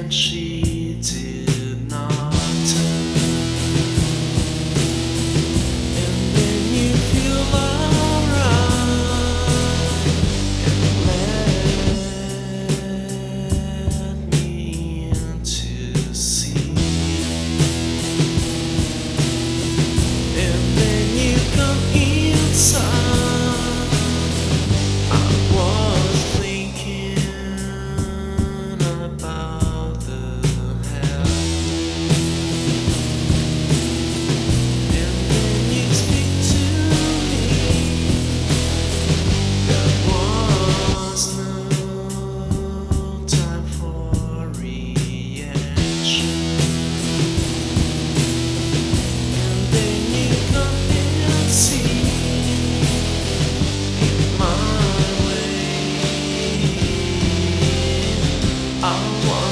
and she did not turn. And then you feel alright and let me in to see. And then you come inside. I was thinking about the hell. And then you speak to me. There was no time for reaction. And then you come and see my way. I want